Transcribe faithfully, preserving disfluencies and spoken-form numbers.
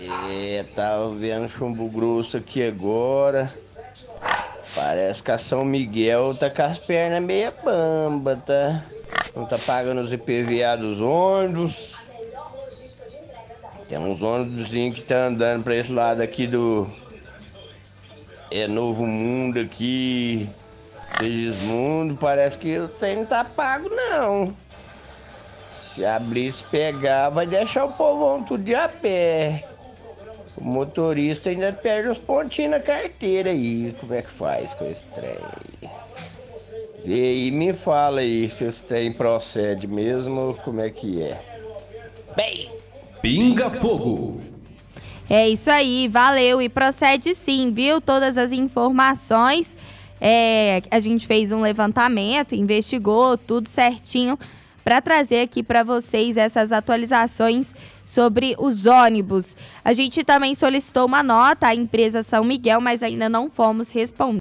É, tava vendo chumbo grosso aqui agora. Parece que a São Miguel tá com as pernas meia bamba, tá? Não tá pagando os I P V A dos ônibus. Tem uns ônibusinhos que tá andando pra esse lado aqui do... É Novo Mundo aqui, Segismundo, parece que o trem não tá pago não. Se abrir, se pegar, vai deixar o povão tudo de a pé. O motorista ainda perde os pontinhos na carteira aí. Como é que faz com esse trem? E aí, me fala aí se esse trem procede mesmo, como é que é. Bem, Pinga Fogo. É isso aí, valeu. E procede sim, viu? Todas as informações. É, a gente fez um levantamento, investigou tudo certinho para trazer aqui para vocês essas atualizações sobre os ônibus. A gente também solicitou uma nota à empresa São Miguel, mas ainda não fomos responder.